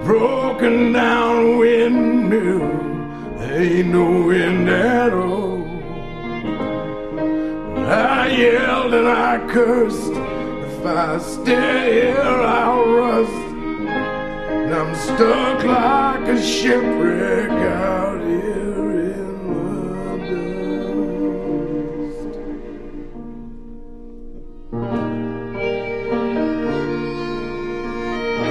broken down windmill, ain't no wind at all. I yelled and I cursed, if I stay here I'll rust, and I'm stuck like a shipwreck out here.